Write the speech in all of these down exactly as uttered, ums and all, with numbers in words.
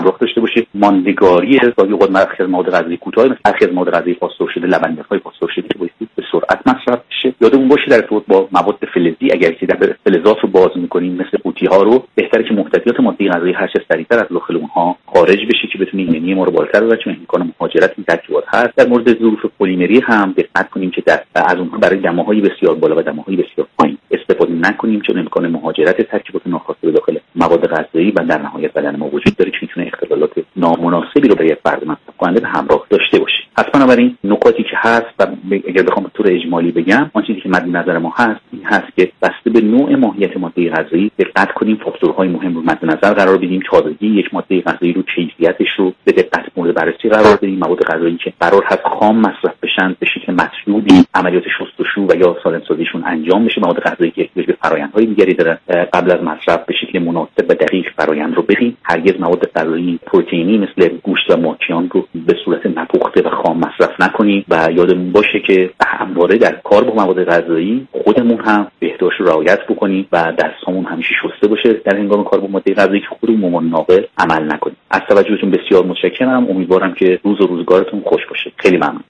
همراه داشته باشه. ماندگاری گاهی اوقات مرخص مواد غذایی کوتاه مثل برخی از مواد غذایی پاسدار شده، لبنیات‌های پاسدار شده که باید به سرعت مصرف بشه. یادمون باشه در ارتباط با مواد فلزی اگر که در فلزات رو باز می‌کنیم مثل قوطی‌ها رو، بهتره که محتویات ماده غذایی هر چه سریعتر از داخل اونها خارج بشه که بتونه ایمنی ما رو بالاتر ببره، چون امکان مهاجرت این ترکیبات هست. در مورد ظروف پلیمری هم دقت کنیم که در از اونها برای دماهای بسیار بالا و دماهای بسیار پایین استفاده نکنیم، چون امکان مهاجرت ترکیبات ناخواسته به داخل مواد غذایی و در نهایت بدن ما وجود داره که میتونه اختلالات نامناسبی رو برای فرد مصرف کننده به همراه داشته باشه. پس بنابراین نکاتی که هست و اگر بخوام به طور اجمالی بگم، آن چیزی که مد نظر ما هست این هست که بسته به نوع ماهیت ماده غذایی دقت کنیم، فاکتورهای مهم رو مد نظر قرار بدیم. تازگی یک ماده غذایی رو، کیفیتش رو به دقت مورد بررسی قرار بدیم. مواد غذایی که قرار هست خام مصرف بشن به شکل مطلوبی عملیات شستشو و یا سالم‌سازیشون انجام بشه. مواد غذایی که احتیاج به فرآیندهای دیگری داره قبل از مصرف به شکل مناسب و دقیق فرآیند رو بریم. هرگز مواد غذایی پروتئینی مثل گوشت و ماکیان رو به صورت نپخته و خام مصرف نکنیم و یادمون باشه که همواره در کار با مواد غذایی خودمون هم بهداشت رو رعایت بکنیم و دستامون همیشه شسته باشه در هنگام کار با ماده غذایی که خودمون ممکن ناقل عمل نکنیم. از توجهتون بسیار متشکرم. امیدوارم که روز و روزگارتون خوش باشه. خیلی ممنون.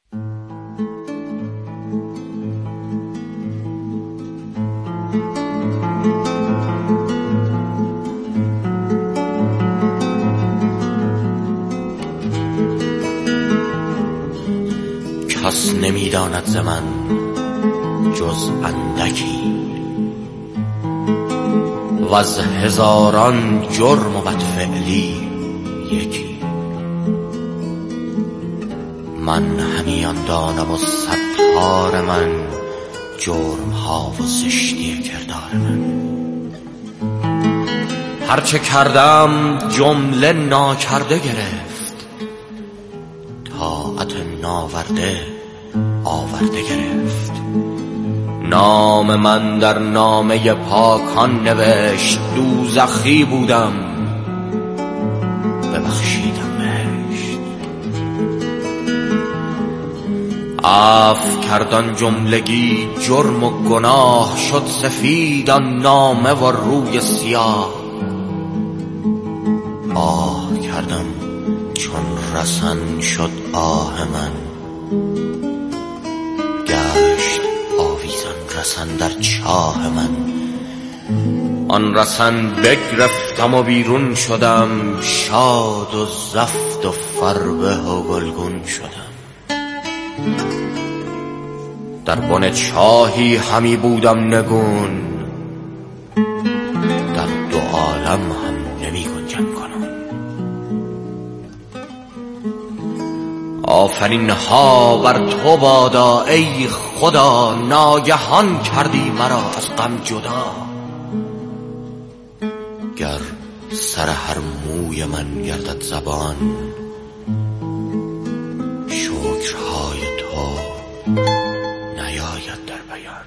کس نمیداند ز من جز اندکی و از هزاران جرم و بدفعلی یکی. من همیان دانم و ستار من جرم ها و زشتی کردار من. هرچه کردم جمله ناکرده گرفت، طاعت ناورده آورده گرفت. نام من در نامه پاکان نوشت، دوزخی بودم ببخشیدم بهشت. عفو کردن جملگی جرم و گناه، شد سفید آن نامه و روی سیاه. آه کردم چون رسن شد آه من، گشت آویزان رسن در چاه من. آن رسن بگرفتم و بیرون شدم، شاد و زفت و فربه و گلگون شدم. در بن چاهی همی بودم نگون، در دو عالم هم نمی گنجم کنم. آفرین ها بر تو بادا ای خدا، ناگهان کردی مرا از غم جدا. گر سر هر موی من گردد زبان، شکرهای تو نیاید در بیان.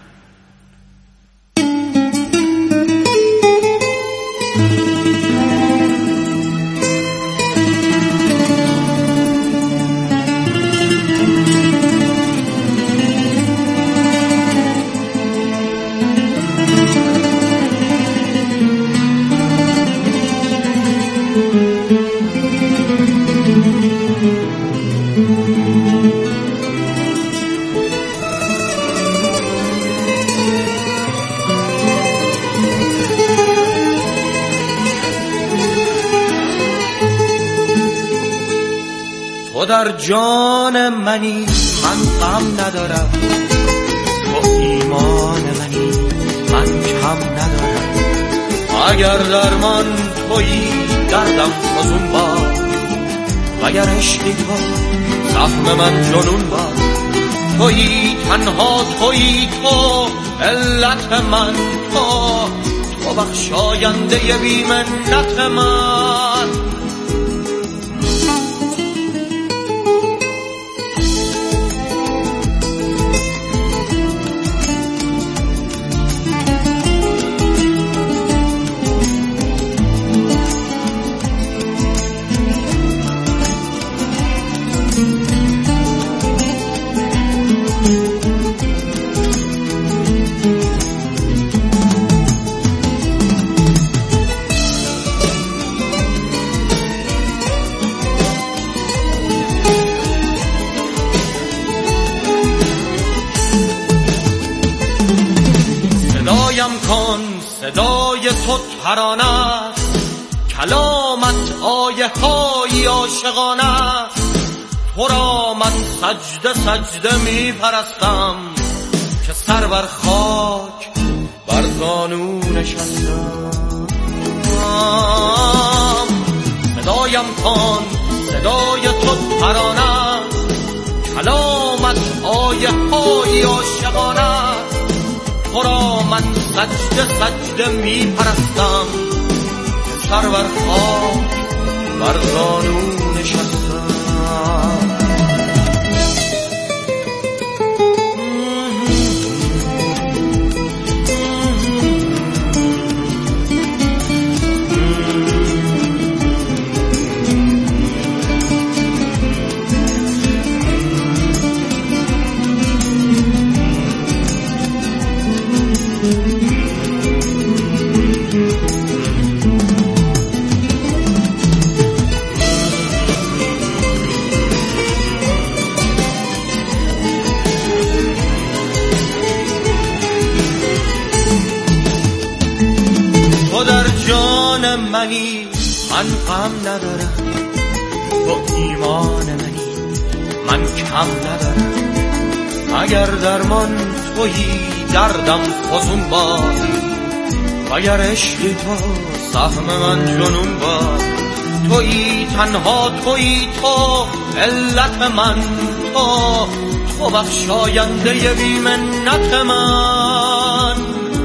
تو در جان منی من غم ندارم، تو ایمان منی من کم ندارم. اگر درمان تویی دردم فزون باد، وگر عشقی تو زخم من جنون باد. تویی تنها تویی تو علت من، تو تو بخشاینده بی منت من. تو ترانه است، کلامت آیه های عاشقانه است. تو را من سجده سجده می پرستم که سر بر خاک بر زانو نشستم. صدایم کن صدای تو ترانه است، کلامت آیه های عاشقانه. تو را من سجده سجده می پرستم که سر بر خاک بر زانو نشستم. منی من غم ندارم، تو ایمان منی من کم ندارم. اگر درمان تویی دردم فزون باد، اگر عشقی تو سهم من جنون باد. تویی تنها تویی تو علت من، تو تو بخشاینده بی منت من.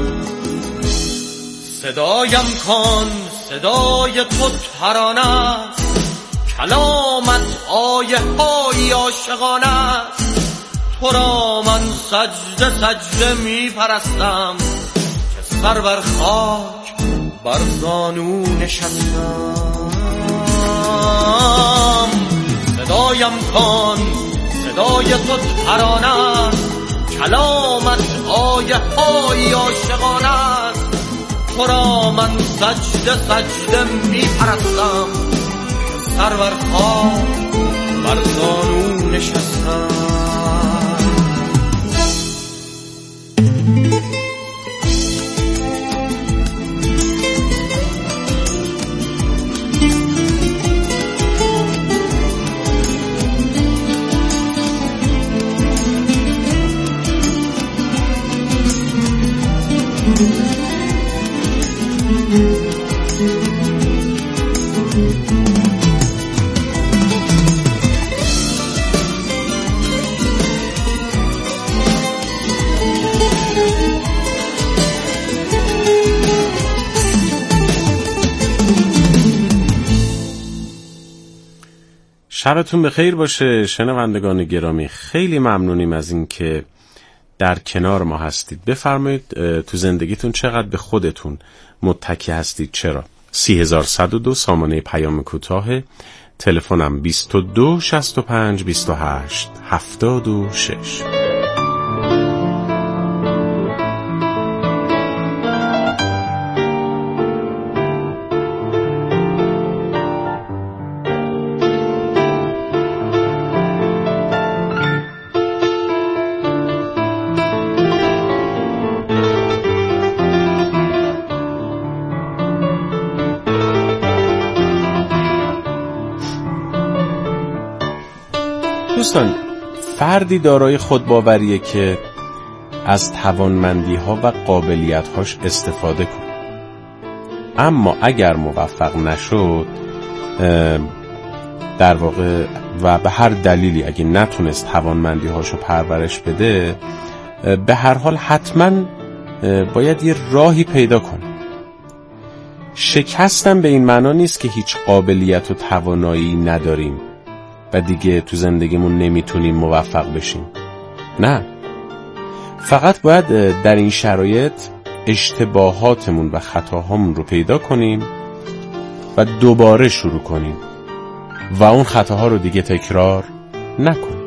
صدایم کن صدای تو ترانه است، کلامت آیه های عاشقانه است. تو را من سجده سجده می پرستم که سر بر خاک بر زانو نشستم. صدایم کن صدای تو ترانه است، کلامت آیه های عاشقانه است. تو را من سجده سجده می پرستم که سر بر خاک بر زانو نشستم. شبتون بخیر باشه شنوندگان گرامی. خیلی ممنونیم از این که در کنار ما هستید. بفرمایید تو زندگیتون چقدر به خودتون متکی هستید. چرا؟ سی هزار صد و دو سامانه پیام کوتاه، تلفنم بیست و دو شصت و پنج بیست و هشت هفتاد و شش. دوستان، فردی دارای خودباوریه که از توانمندی‌ها و قابلیت‌هاش استفاده کنه، اما اگر موفق نشد در واقع و به هر دلیلی اگه نتونست توانمندی‌هاشو پرورش بده، به هر حال حتما باید یه راهی پیدا کنه. شکستن به این معنا نیست که هیچ قابلیت و توانایی نداریم و دیگه تو زندگیمون نمیتونیم موفق بشیم. نه، فقط باید در این شرایط اشتباهاتمون و خطاهامون رو پیدا کنیم و دوباره شروع کنیم و اون خطاها رو دیگه تکرار نکنیم.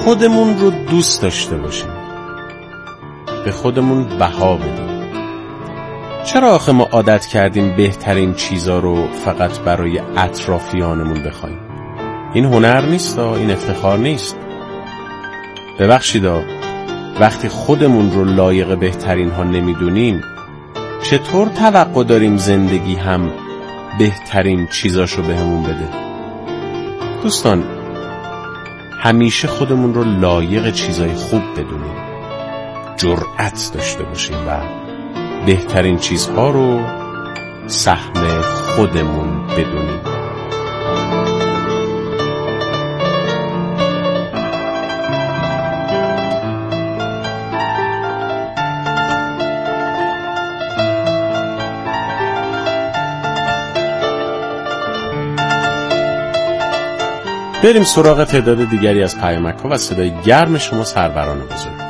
خودمون رو دوست داشته باشیم، به خودمون بها بدیم. چرا آخه ما عادت کردیم بهترین چیزا رو فقط برای اطرافیانمون بخوایم؟ این هنر نیست، این افتخار نیست. ببخشید، وقتی خودمون رو لایق بهترین ها نمیدونیم، چطور توقع داریم زندگی هم بهترین چیزاشو بهمون بده؟ دوستان، همیشه خودمون رو لایق چیزای خوب بدونیم، جرأت داشته باشیم و بهترین چیزها رو سهم خودمون بدونیم. بریم سراغ تعداد دیگری از پیامک‌ها و صدای گرم شما سروران بزرگ.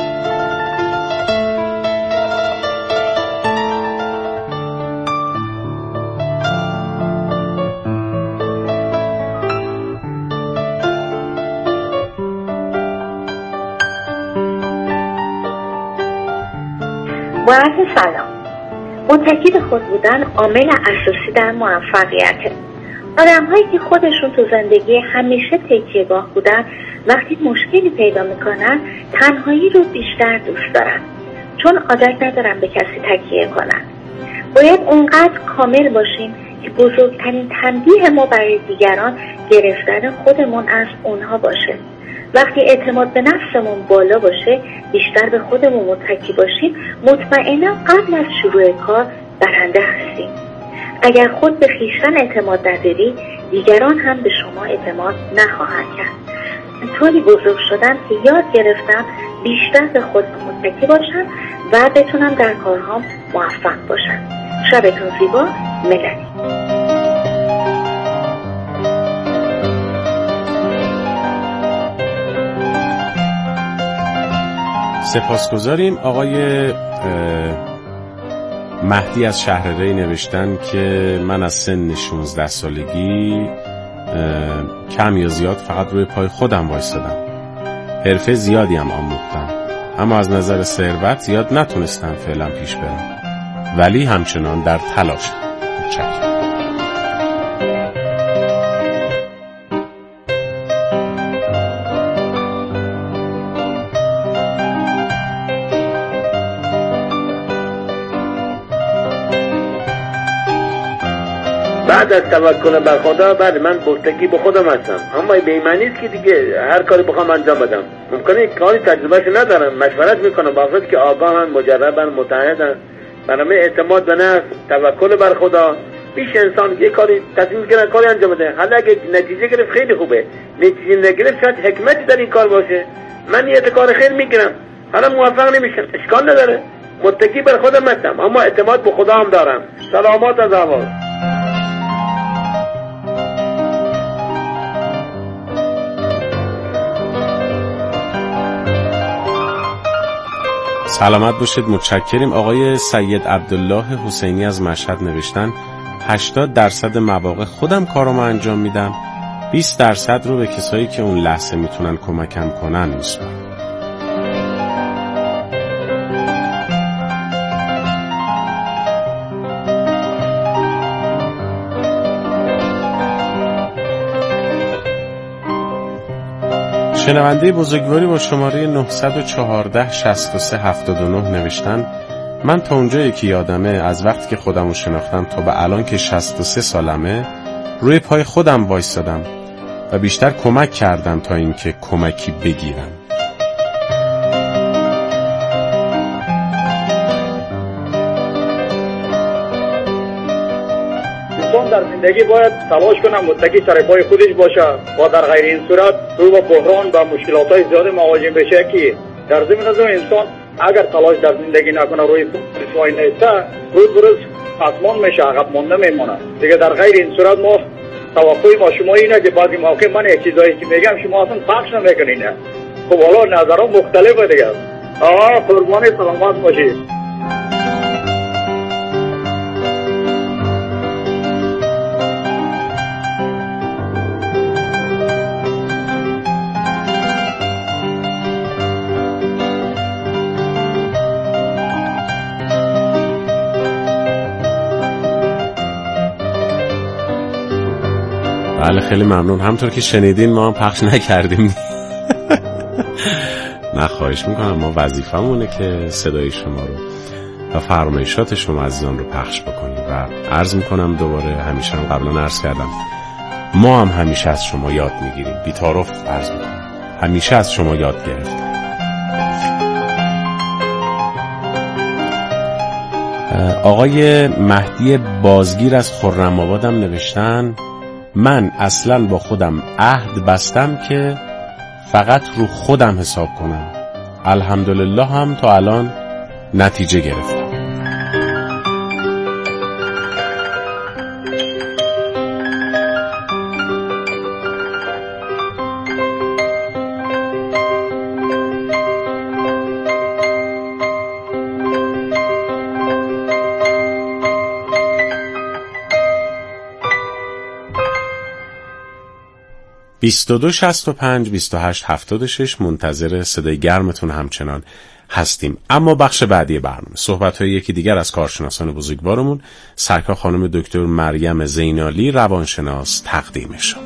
با عرض سلام. متکی به خود بودن عامل اساسی در موفقیته. آدم هایی که خودشون تو زندگی همیشه تکیه‌گاه بودن، وقتی مشکلی پیدا میکنن تنهایی رو بیشتر دوست دارن، چون عادت ندارن به کسی تکیه کنن. باید اونقدر کامل باشیم که بزرگترین تنبیه ما برای دیگران گرفتن خودمون از اونها باشه. وقتی اعتماد به نفسمون بالا باشه، بیشتر به خودمون متکی باشیم، مطمئنا قبل از شروع کار برنده هستیم. اگر خود به خویشتن اعتماد نداری، دیگران هم به شما اعتماد نخواهند کرد. طوری بزرگ شدم که یاد گرفتم بیشتر به خودم متکی باشم و بتونم در کارهام موفق باشم. شبتون زیبا. ملنی. سپاسگزاریم. آقای مهدی از شهر ری نوشتن که من از سن شانزده سالگی کم یا زیاد فقط روی پای خودم وایستادم. حرفه زیادی هم آموختم، اما از نظر ثروت زیاد نتونستم فعلا پیش برم، ولی همچنان در تلاشم. متشکرم. بعد از توکل بر خدا، بعد من متکی به خودم هستم، اما به این معنی نیست که دیگه هر کاری بخوام انجام بدم. ممکنه کاری تجربهش ندارم، مشورت میکنم با افرادی که آگاهن، مجربن، متعهدن. برای اعتماد به نفس، توکل بر خدا، بیش انسان یه کاری تصمیم میگیره کاری انجام بده. حالا اگه نتیجه گرفت خیلی خوبه، نتیجه نگرفت شاید حکمتی در این کار باشه. من یه کار خیر میگیرم، حالا موفق نمیشم، اشکال نداره. متکی بر خودم هستم، اما اعتماد به خدا هم دارم. سلامات از آواز. سلامت باشید. متشکریم. آقای سید عبدالله حسینی از مشهد نوشتن هشتاد درصد مواقع خودم کارم انجام میدم، بیست درصد رو به کسایی که اون لحظه میتونن کمکم کنن میسپارم. شنونده بزرگواری با شماره نه یک چهار شش سه هفت نه نوشتن من تا اونجایی که یادمه از وقتی که خودمو شناختم تا به الان که شصت و سه سالمه روی پای خودم وایستادم و بیشتر کمک کردم تا اینکه کمکی بگیرم. در زندگی باید تلاش کنم متکی سر پای خودش باشه و در غیر این صورت رو به بحران و مشکلات زیاد مواجه بشه که در ضمن از انسان اگر تلاش در زندگی نکنه روی پای نیسته روز بروز آسمان میشه، عقب مونده میمونه دیگه. در غیر این صورت ما توقع ما شما اینه که بعضی موقع من یک چیزایی که میگم شما اصلا پخش نمیکنین. خب حالا نظرات مختلفه دیگه. آقا قربانی سلامت باشید. خیلی ممنون. همونطور که شنیدین ما هم پخش نکردیم. نه خواهش میکنم، ما وظیفمونه که صدای شما رو و فرمایشات شما عزیزان رو پخش بکنیم و عرض میکنم دوباره، همیشه هم قبلا عرض کردم، ما هم همیشه از شما یاد میگیریم. بی‌تعارف عرض میکنم، همیشه از شما یاد گرفتیم. آقای مهدی بازگیر از خرم‌آباد هم نوشتن من اصلا با خودم عهد بستم که فقط رو خودم حساب کنم. الحمدلله هم تا الان نتیجه گرفتم. بیست و دو شصت و پنج بیست و هشت هفتاد و شش منتظر صدای گرمتون همچنان هستیم. اما بخش بعدی برنامه صحبت‌های یکی دیگر از کارشناسان بزرگوارمون، سرکار خانم دکتر مریم زینالی روانشناس، تقدیم شما.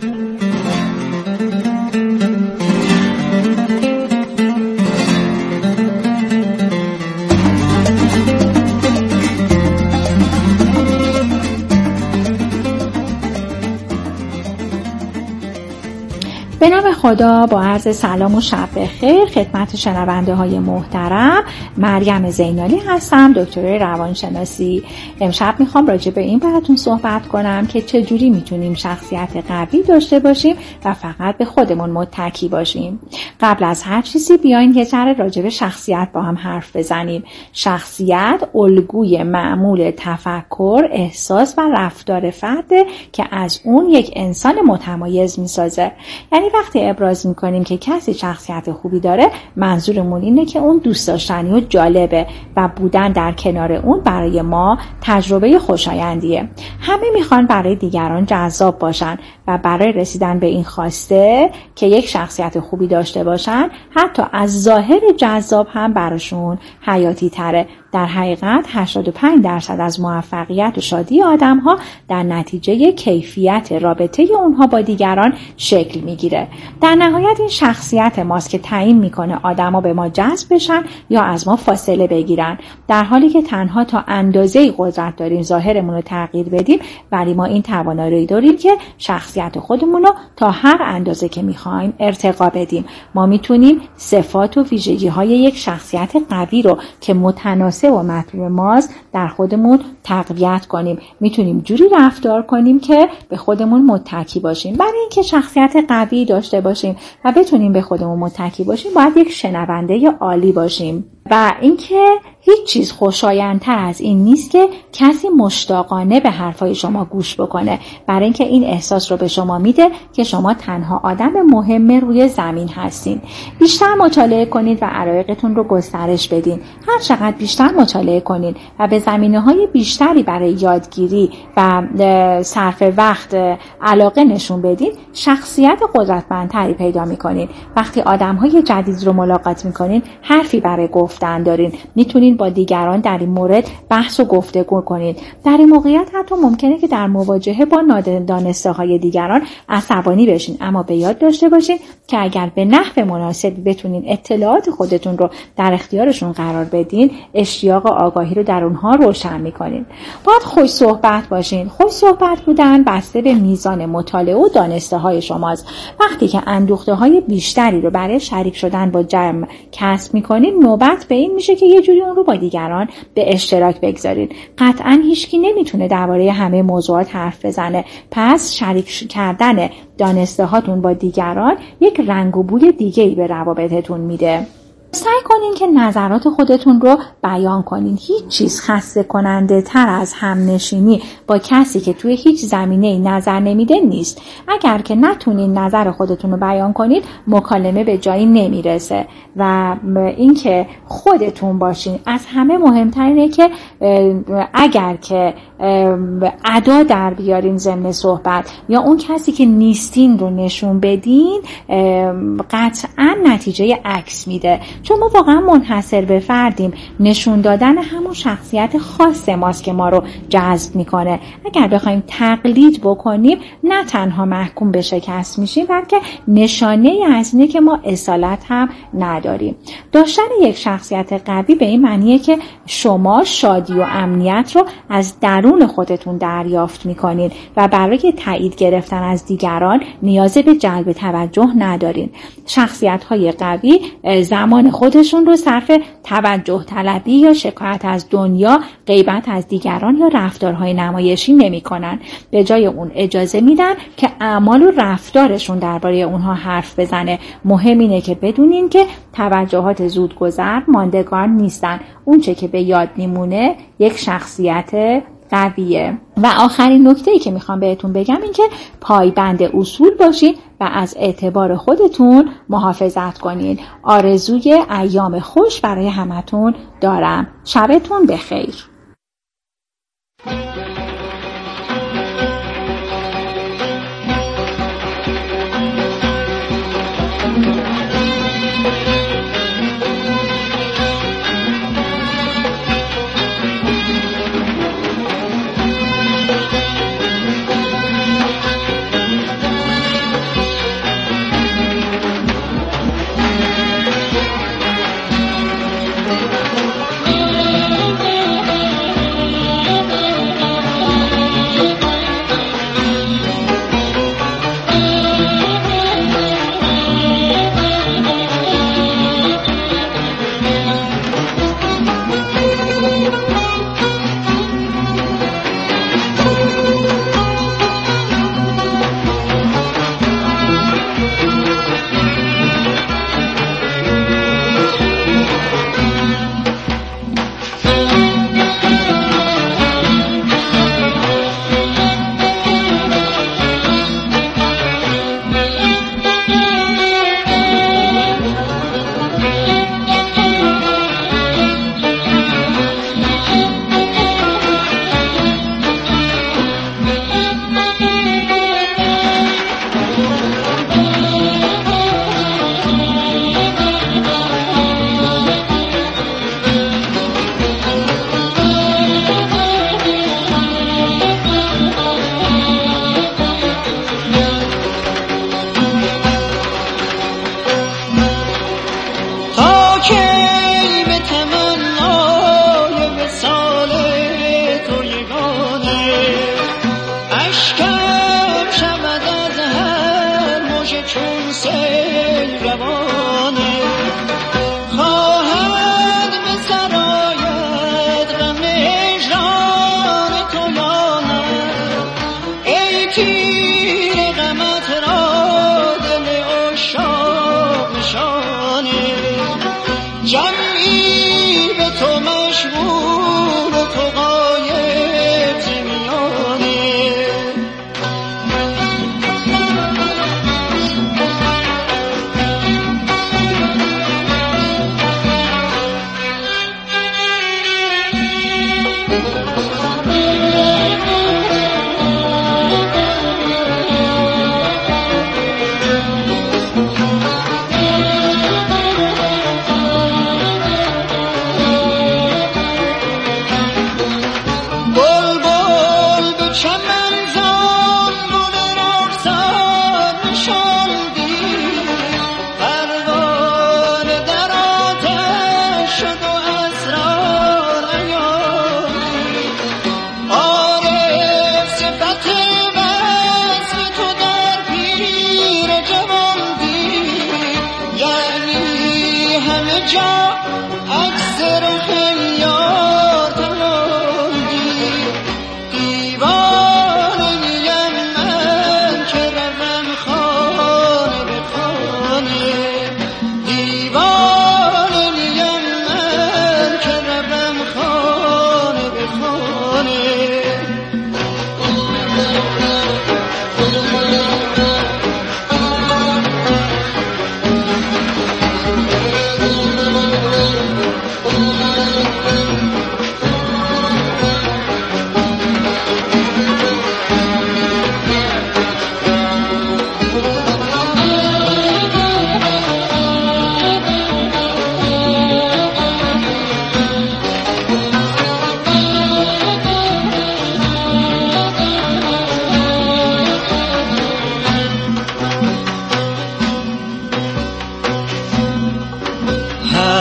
به نام خدا، با عرض سلام و شب بخیر خدمت شنونده های محترم، مریم زینالی هستم، دکتر روانشناسی. امشب میخوام راجع به این براتون صحبت کنم که چجوری میتونیم شخصیت قوی داشته باشیم و فقط به خودمون متکی باشیم. قبل از هر چیزی بیاین یه ذره راجع به شخصیت با هم حرف بزنیم. شخصیت الگوی معمول تفکر، احساس و رفتار فرده که از اون یک انسان متمایز میسازه. یعنی وقتی ابراز میکنیم که کسی شخصیت خوبی داره، منظورمون اینه که اون دوست داشتنی و جالبه و بودن در کنار اون برای ما تجربه خوشایندیه. همه میخوان برای دیگران جذاب باشن و برای رسیدن به این خواسته که یک شخصیت خوبی داشته باشن، حتی از ظاهر جذاب هم براشون حیاتی تره. در حقیقت هشتاد و پنج درصد از موفقیت و شادی آدم‌ها در نتیجه کیفیت رابطه اونها با دیگران شکل میگیره. در نهایت این شخصیت ماست که تعیین میکنه آدم‌ها به ما جذب بشن یا از ما فاصله بگیرن. در حالی که تنها تا اندازه‌ای قدرت داریم ظاهرمون رو تغییر بدیم، ولی ما این توانایی داریم که شخصیت خودمون رو تا هر اندازه که میخوایم ارتقا بدیم. ما میتونیم صفات و ویژگی‌های یک شخصیت قوی رو که متناسب و مطلوب ماست در خودمون تقویت کنیم. میتونیم جوری رفتار کنیم که به خودمون متکی باشیم. برای اینکه شخصیت قوی داشته باشیم و بتونیم به خودمون متکی باشیم، باید یک شنونده عالی باشیم. و اینکه هیچ چیز خوشایندتر از این نیست که کسی مشتاقانه به حرفای شما گوش بکنه، برای اینکه این احساس رو به شما میده که شما تنها آدم مهم روی زمین هستین. بیشتر مطالعه کنید و علایقتون رو گسترش بدین. هر چقدر بیشتر مطالعه کنید و به زمینه‌های بیشتری برای یادگیری و صرف وقت علاقه نشون بدین، شخصیت قدرتمندتری پیدا می‌کنید. وقتی آدم‌های جدید رو ملاقات می‌کنید، حرفی برای گفتن دارین. میتونین با دیگران در این مورد بحث و گفتگو کنید. در این موقعیت حتی ممکنه که در مواجهه با نادانسته های دیگران عصبانی بشین، اما به یاد داشته باشین که اگر به نحو مناسبی بتونین اطلاعات خودتون رو در اختیارشون قرار بدین، اشتیاق آگاهی رو در اونها روشن میکنین. باید خوش صحبت باشین. خوش صحبت بودن بسته به میزان مطالعه و دانسته های شماست. وقتی که اندوخته های بیشتری رو برای شریک شدن با جمع کسب میکنین، نوبت به این میشه که یه جوری اون رو با دیگران به اشتراک بگذارین. قطعاً هیچکی نمیتونه درباره همه موضوعات حرف بزنه. پس شریک کردن دانسته هاتون با دیگران یک رنگ و بوی دیگه‌ای به روابطتون میده. سعی کنین که نظرات خودتون رو بیان کنین. هیچ چیز خسته کننده تر از همنشینی با کسی که توی هیچ زمینه‌ای نظر نمیده نیست. اگر که نتونین نظر خودتون رو بیان کنید، مکالمه به جایی نمیرسه. و اینکه خودتون باشین از همه مهمتر اینه که اگر که ادا در بیارین ضمن صحبت یا اون کسی که نیستین رو نشون بدین، قطعا نتیجه عکس میده. چون ما واقعا منحصر به فردیم. نشون دادن همون شخصیت خاص ماست که ما رو جذب میکنه. اگر بخوایم تقلید بکنیم نه تنها محکوم به شکست میشیم، بلکه نشانه ای از اینه که ما اصالت هم نداریم. داشتن یک شخصیت قوی به این معنیه که شما شادی و امنیت رو از درون خودتون دریافت میکنین و برای تایید گرفتن از دیگران نیاز به جلب توجه ندارین. شخصیت‌های قوی زمان خودشون رو صرف توجه طلبی یا شکایت از دنیا، غیبت از دیگران یا رفتارهای نمایشی نمی‌کنن. به جای اون اجازه میدن که اعمال و رفتارشون درباره اونها حرف بزنه. مهم اینه که بدونین که توجهات زودگذر ماندگار نیستن. اون چه که به یاد میمونه یک شخصیت قویه. و آخرین نکته‌ای که میخوام بهتون بگم این که پایبند اصول باشین و از اعتبار خودتون محافظت کنین. آرزوی ایام خوش برای همتون دارم. شبتون بخیر.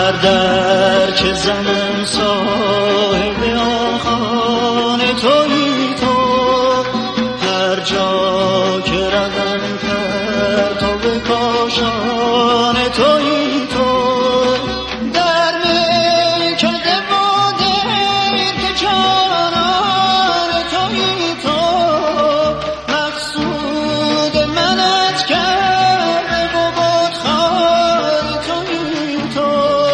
هر در که زنم صاحب آخان تویی تو، هر جا که روم پرتاب کاشان تویی تو، در میکده و دیر که جانان تویی تو، مقصود منت کرده و بتخوار تویی تو،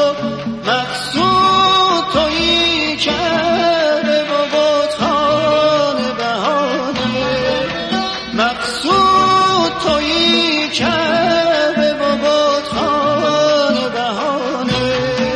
مقصود تویی کرده و بتخوار بهانه، مقصود تویی کرده و بتخوار بهانه.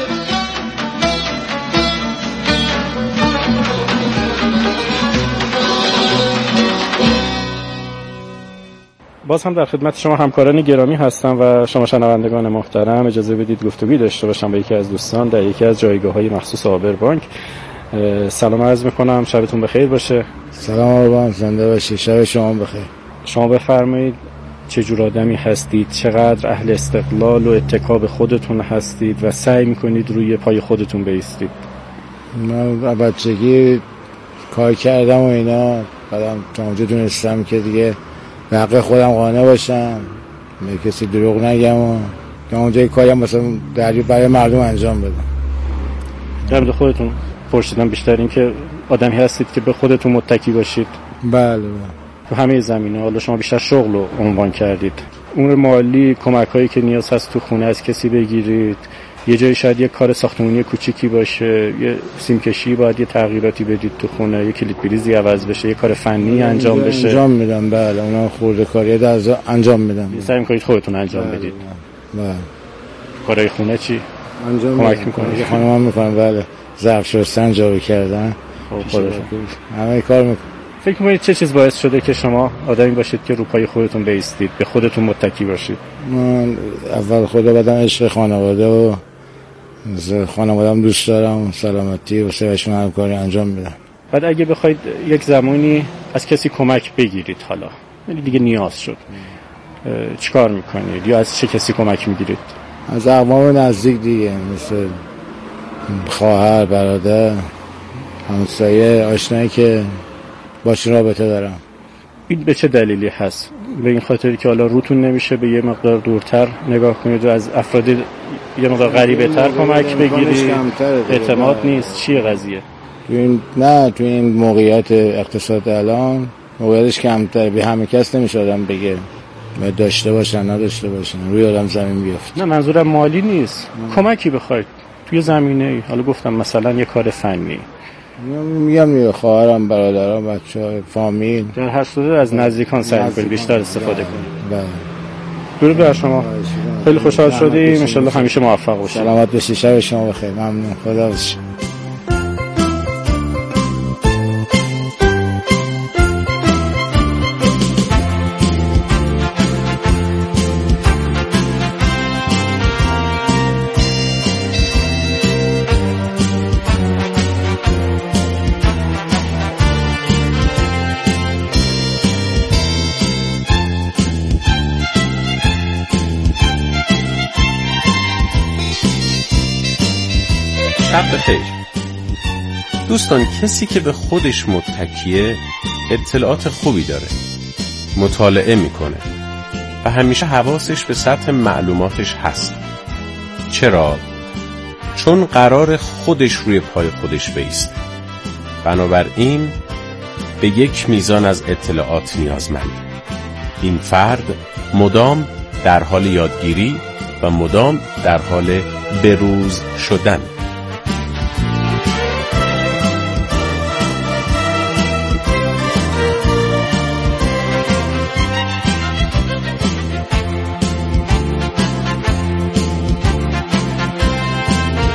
باز هم در خدمت شما همکاران گرامی هستم و شما شنوندگان محترم. اجازه بدید گفتگویی داشته باشم با یکی از دوستان در یکی از جایگاه‌های مخصوص آبر بانک. سلام عرض می‌کنم، شبتون بخیر باشه. سلام آبان، زنده باشی، شب شما بخیر. شما بفرمایید چه جور آدمی هستید؟ چقدر اهل استقلال و اتکا به خودتون هستید و سعی می‌کنید روی پای خودتون بایستید؟ من بچگی کار کردم و اینا، بعدم تا اونجا دونستم که دیگه به حق خودم قانع باشم، به کسی دروغ نگم و تا اونجا کاریم مثلا در برای مردم انجام بدم. در مورد خودتون پرسیدم بیشتر این که آدمی هستید که به خودتون متکی باشید. بله بله. تو همه زمینه. حالا شما بیشتر شغل رو عنوان کردید، امور مالی، کمک‌هایی که نیاز هست تو خونه از کسی بگیرید، یه جایی شاید یه کار ساختمانی کوچیکی باشه، یه سیمکشی باید یه تغییراتی بدید تو خونه، یه کلید پریزی عوض بشه، یه کار فنی انجام بشه. انجام میدم. بله، اونا خورده کاری در انجام میدم. سعی می‌کنید خودتون انجام بله بدید. بله. کارهای خونه چی انجام کمک می‌کنید؟ خانمم می‌کنم. بله. ظرف شستن، جارو کردن، خب خودتون همه کار می‌کنم. فکر می‌کنید چه چیز باعث شده که شما آدمی باشید که رو پای خودتون بایستید، به خودتون متکی باشید؟ من اول خدا، بعدم عشق خانواده و خانواده‌ام دوست دارم، سلامتی و سه‌شون هر کاری انجام میدم. بعد اگه بخواید یک زمانی از کسی کمک بگیرید، حالا یعنی دیگه نیاز شد، چیکار میکنید یا از چه کسی کمک میگیرید؟ از اقوام نزدیک دیگه، مثل خواهر، برادر، همسایه، آشنایی که باشون رابطه دارم. این به چه دلیلی هست؟ به این خاطری که حالا روتون نمیشه به یه مقدار دورتر نگاه کنید و از افراد یه مقدار غریبه تر کمک بگیرید؟ اعتماد نیست؟ چیه قضیه؟ تو این نه تو این موقعیت اقتصاد الان موقعیتش کمتره، به همه کس نمیشه آدم بگه داشته باشن نداشته باشن، روی آدم زمین بیافت. نه منظورم مالی نیست، کمکی بخواید توی زمینه، حالا گفتم مثلا یه کار فنی، میگم میگم خواهرم، برادرام، بچه‌ها، فامیل، در هر صورت از نزدیکان سعی کنید بیشتر استفاده کنید. بله. درود بر شما، خیلی خوشحال شدیم، ان شاءالله همیشه موفق باشید. سلامت باشید، شب شما بخیر. ممنون، خداحافظ. شب بخیر. دوستان، کسی که به خودش متکیه اطلاعات خوبی داره، مطالعه میکنه و همیشه حواسش به سطح معلوماتش هست. چرا؟ چون قرار خودش روی پای خودش بایسته. بنابراین به یک میزان از اطلاعات نیازمند. این فرد مدام در حال یادگیری و مدام در حال بروز شدن.